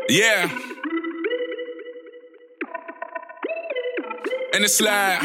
Yeah. And it's like,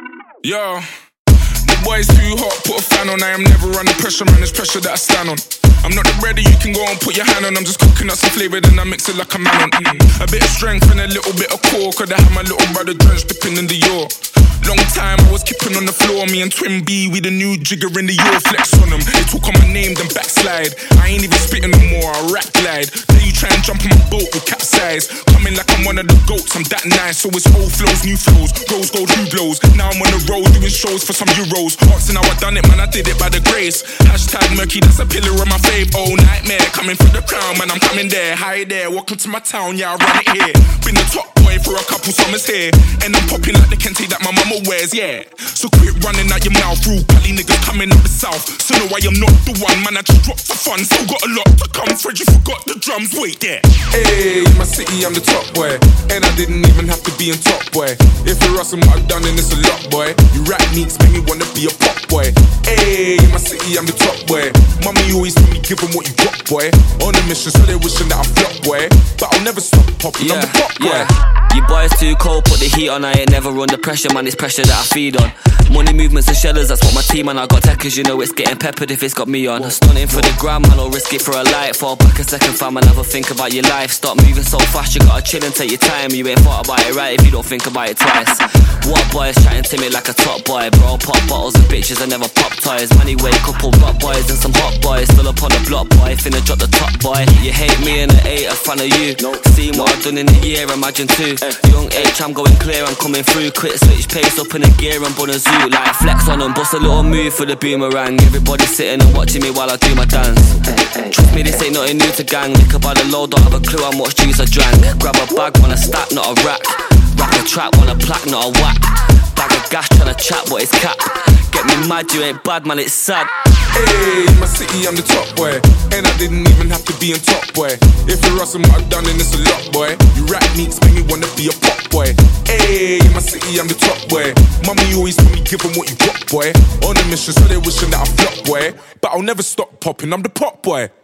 yo, the boy's too hot, put a fan on. I am never under pressure, man, it's pressure that I stand on. I'm not the bready you can go and put your hand on. I'm just cooking up some flavour, then I mix it like a man on. A bit of strength and a little bit of core, could I have my little brother drenched dipping in the York. Long time I was keeping on the floor. Me and Twin B, we the new jigger in the York. Flex on them, they talk on my name, then backslide. I ain't even spitting no more, I rap glide. Then you try and jump on my boat with capsize. Coming like I'm one of the goats, I'm that nice. So it's old flows, new flows, rose gold, new blows. Now I'm on the road doing shows for some euros. Asking how I done it, man, I did it by the grace. Hashtag murky, that's a pillar of my fave. Oh, nightmare, coming for the crown, man, I'm coming there. Hi there, welcome to my town, yeah, I run it here. Been the top boy for a couple summers here. And I'm popping like the Kente that my mama wears, yeah. So quit running out your mouth, rude Cali niggas coming up the south. So no, I am not the one, man, I just dropped for fun. Still got a lot to come, Fred, you forgot the drums, wait there. Hey, in my city, I'm the top boy. And I didn't even have to be in top boy. If you're us and what I've done, then it's a lot, boy. You rap needs make me wanna be a pop boy. Hey, in my city, I'm the top boy. Mommy always told me, give them what you got, boy. On a mission, so they wishing that I flop, boy. But I'll never stop popping, I'm the pop boy. You boys too cold, put the heat on. I ain't never under pressure, man, it's pressure that I feed on. Money movements and shellers, that's what my team and I got techers, you know it's getting peppered if it's got me on. Stunting for the gram, man, I'll risk it for a light. Fall back a second, fam, and have a think about your life. Stop moving so fast, you gotta chill and take your time. You ain't thought about it right if you don't think about it twice. What boys chatting to me like a top boy? Bro, pop bottles and bitches, I never pop toys. Money way, couple rock boys and some hot boys. Still up on the block, boy, finna drop the top, boy. You hate me and I ain't a fan of you. Seen what I've done in a year, imagine two. Young H, I'm going clear, I'm coming through. Quick switch pace up in the gear and bun a zoo. Like flex on them, bust a little move for the boomerang. Everybody sitting and watching me while I do my dance. Trust me, this ain't nothing new to gang. Liquor by the load, don't have a clue how much juice I drank. Grab a bag, want a stack, not a rack. Rack a trap, want a plaque, not a whack. Bag of gas, tryna chat, but it's cap. Get me mad, you ain't bad, man, it's sad. Hey, in my city, I'm the top boy. And I didn't even have to be in top boy. If you're us and what I've done, then it's a lot, boy. You rap needs make me wanna be a pop boy. Hey, in my city, I'm the top boy. Mommy always told me, give them what you got, boy. On a mission, so they wishing that I flop, boy. But I'll never stop popping, I'm the pop boy.